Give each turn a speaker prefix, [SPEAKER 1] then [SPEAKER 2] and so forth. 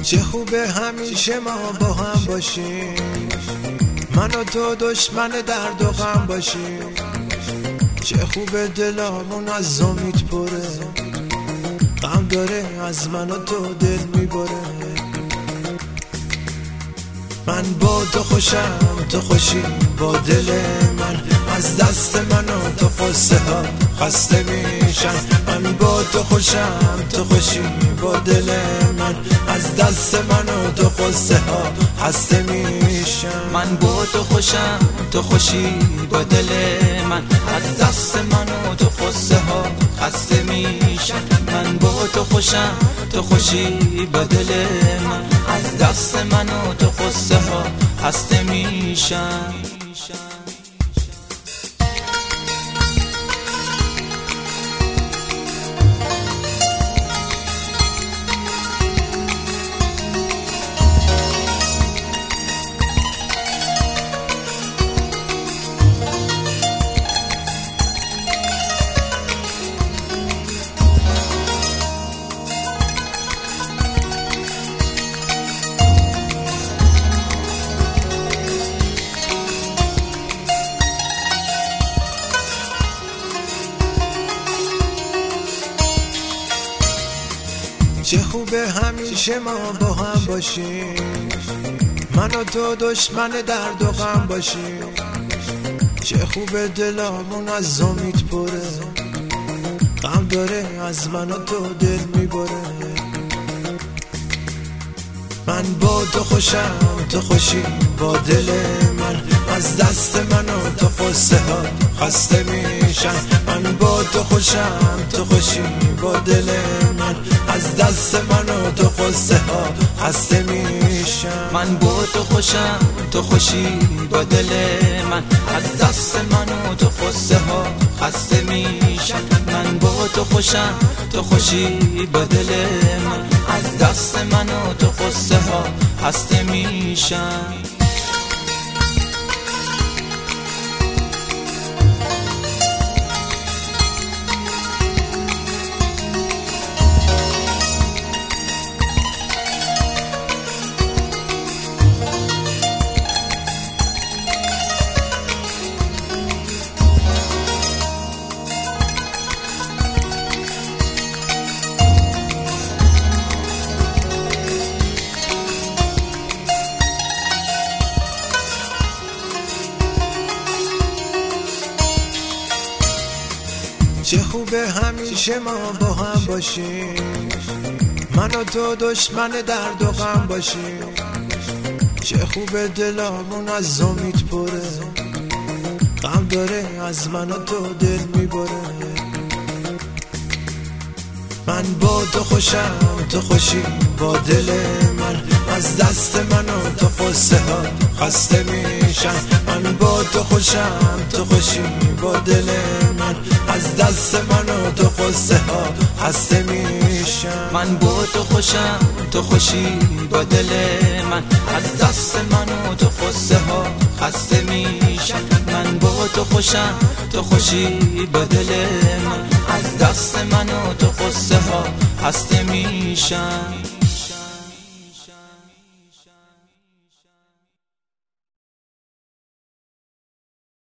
[SPEAKER 1] چه خوبه همیشه ما با هم باشیم، من و تو دشمن درد و غم باشیم. چه خوبه دلامون از امید پره، غم داره از من و تو دل میبره. من با تو خوشم، تو خوشی با دل من، از دست من و تو قصه ها خسته میشن. من با تو خوشم، تو خوشی با دل من، از دست من و تو قصه ها خسته میشن.
[SPEAKER 2] من با تو خوشم، تو خوشی با دل من، از دست من و تو قصه ها خسته میشن. من با تو خوشم، تو خوشی با دل من، از دست من و تو قصه ها خسته میشن.
[SPEAKER 1] چه خوبه همیشه ما با هم باشیم، من و تو دشمن درد و غم باشیم. چه خوبه دلامون از امید پره، غم داره از من و تو دل میبره. من با تو خوشم، تو خوشی با دل من، از دست من و تو قصه ها خسته میشن. من با تو خوشم، تو خوشی با دل من، از دست من و تو قصه ها خسته میشن.
[SPEAKER 2] من با تو خوشم، تو خوشی با دل من، از دست من و تو قصه ها خسته میشن. من با تو خوشم، تو خوشی با دل من، از دست من و تو قصه ها خسته میشن.
[SPEAKER 1] چه خوبه همیشه ما با هم باشیم، من و تو دشمن درد و غم باشیم. چه خوبه دلامون از امید پره، غم داره از من و تو دل میبره. من با تو خوشم، تو خوشی با دل من، از دست من و تو قصه ها خسته میشن. من با تو خوشم، تو خوشی با دل من، از دست من و تو قصه ها خسته میشن.
[SPEAKER 2] من با تو خوشم، تو خوشی با دل من، از دست من و تو قصه ها خسته میشن. من با تو خوشم، تو خوشی با دل من، از دست من و تو قصه ها خسته میشن.